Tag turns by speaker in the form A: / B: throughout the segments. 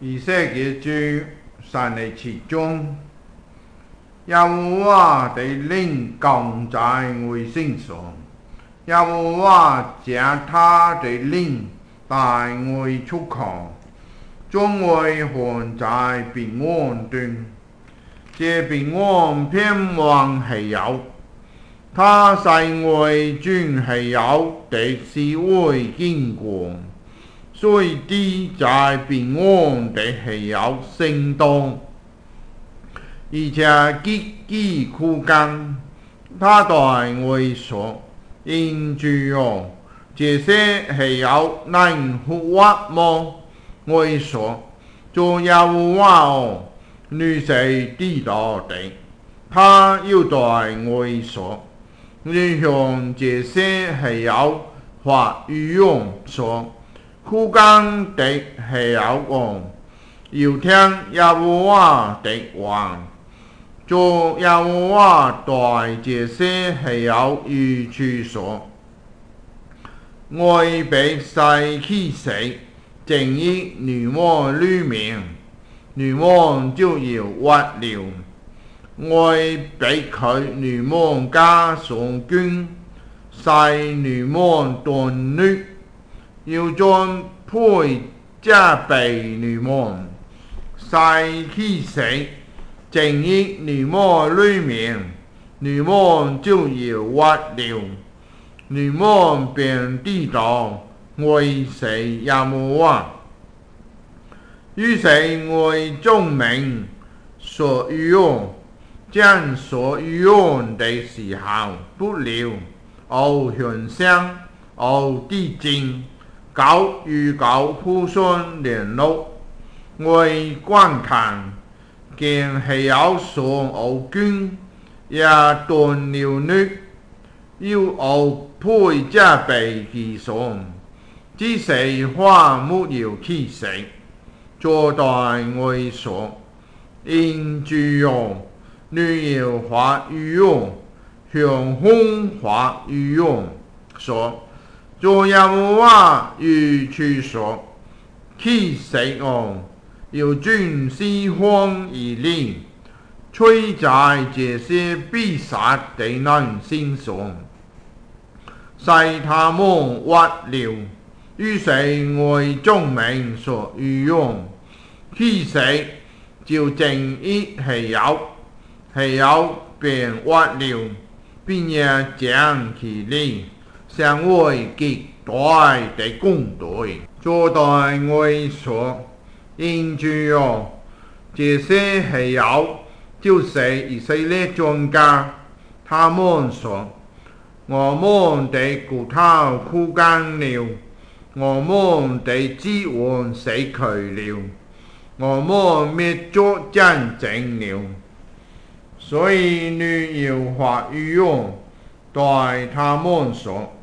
A: 以色列住神的其中，耶和华的灵降在我身上，耶和华将他的灵带我出看，将我放在平安中，这平安遍往西游。他使我轉西遊的是會經過，所以地在平安的西遊聲當，而且極其苦幹。他對我說：因主哦，這些西遊能復活麼？我說：主耶和華哦，你是知道的。他又對我說：你向這些西遊發預言說，苦幹的西遊哦，要聽耶和華的話。主耶和華對這些西遊如此說：我被世氣死，正義你們裡面，你們就要活了。我被佢你們加上捐，使你們斷律，要將配責備你們，使其死，正義你們裡面，你們就要活了。你們便知道我是耶和華。於是我證明所預言，將所預言的時候不了，偶現象，偶地震，狗與狗互相聯絡。我觀看，見西遊上偶捐，也斷了律，要偶配責備其上，只是話沒有其實。主對我說：因主哦，你要發預言，向風發預言，說：主耶和華如此說，其實哦，要轉西方而嚟，吹在這些必殺的人身上，使他們活了。於是我證明所預言，其實就正義西遊，西遊便活了，並且將其力成為極大的軍隊。主對我說：因主哦，這些西遊就是以色列莊家，他們說：我們的骨頭枯乾了，我們的指紋死去了，我們滅絕戰爭了。所以你要發預言，對他們說：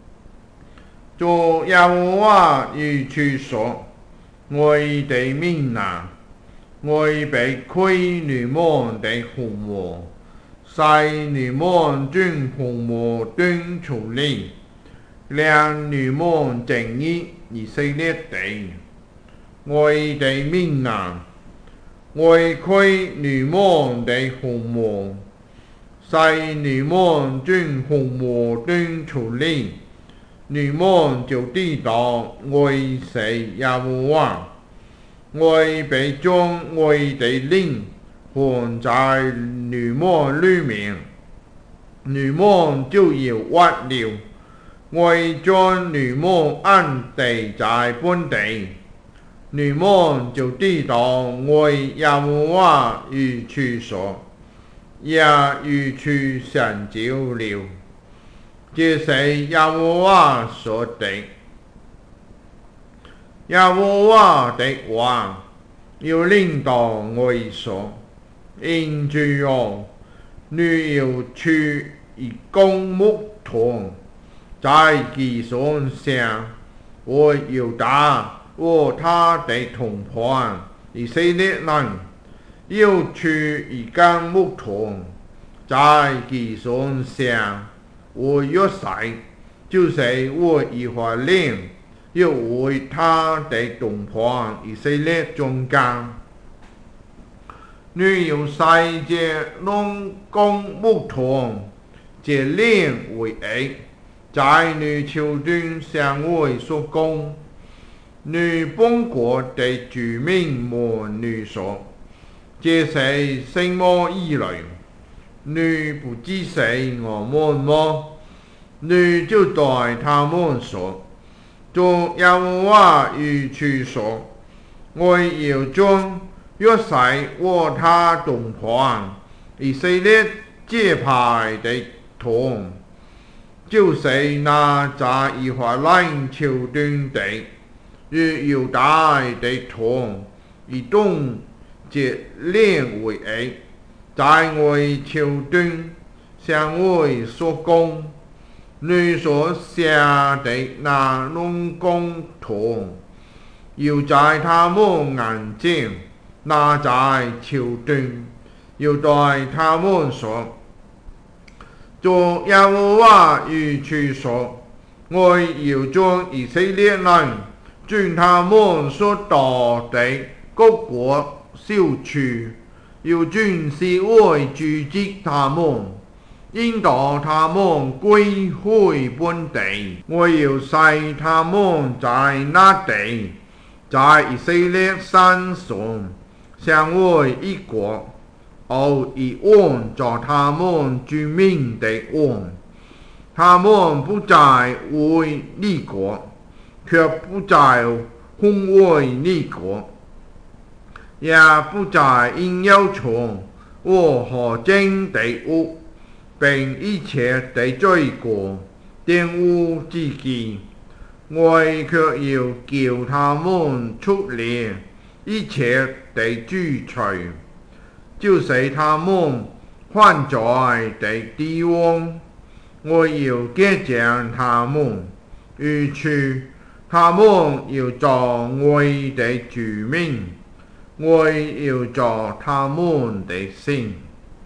A: 主耶和華如此說，我的民啊，我被開你們的墳墓，使你們從墳墓中出來，讓你們正義以色列地。我的民啊，我開你們的墳墓，使你們從墳墓中出來，你們就知道我是耶和華。我被將我的靈放在你們裡面，你們就要活了。我將你們安置在本地，你們就知道我耶和華如此說，也如此成就了。這是耶和華說的。耶和華的話要領導我說：因主哦，你要取一根木頭，在其身上，我要打和他的同伴以色列人，要取一根木頭，在其身上，我要使，就是我一發靈， 要为他的同伴以色列中间。女有世界龙宫不同，结连为一，在女朝中相为所供。女本国的居民们女说，这是什么意来？女不知是我们么？女就对他们说：主耶和华如此说，我要将约瑟和他同伴以色列支派的头，就是那在以法莲朝中的与犹大的头，以东结连为一，在我朝中相为所供。女所下的那龙宫头，要在他们眼前拿在朝中，要对他们说：主耶和华如此说，我要将以色列人从他们所到的各国消除，要将是为阻击他们，引导他们归回本地。我要使他们在那地，在以色列山上相为一国，而以王做他们居民的王。他们不再为立国，却不再奉为立国，也不再因要求和真的物，并一切的罪过玷污自己。我却要叫他们出离一切的罪除，就是他们犯罪的地方。我要洁净他们，如此他们要做我的居民，我要做他们的神。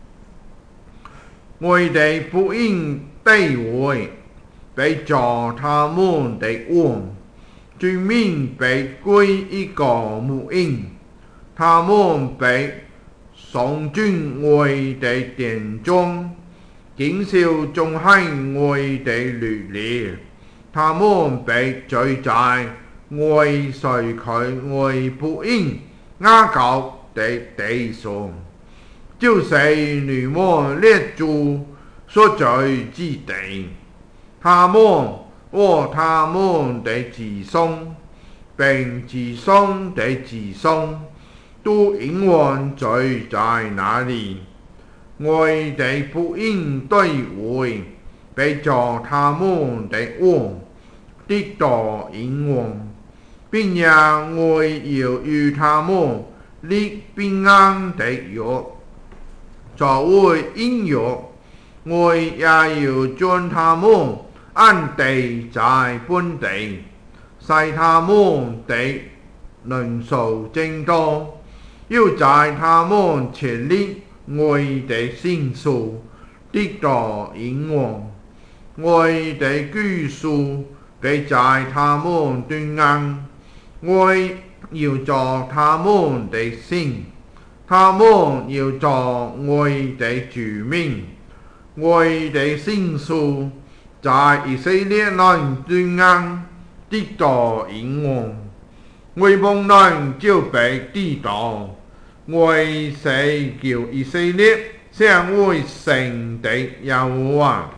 A: 我的福音地位被做他们的王，居民被归一个母婴，他们被送进我的殿中，经受中行我的律例，他们被聚在我垂佢我福音雅各的地上，就是你们列祖所居之地。他们和他们的子孙，并子孙的子孙，都永远聚在那里。我的福音对会被做他们的王，得到永远，并且我要与他们立平安的约，作为应约。我也要将他们安地在本地，使他们的人数增多，要在他们前立我的圣所，得到永远。我的居所必在他们中间，我要做他们的神，他们要做我的居民。我的圣所在以色列人中间得到永远，外邦人就被得到。我是叫以色列成为神的耶和华。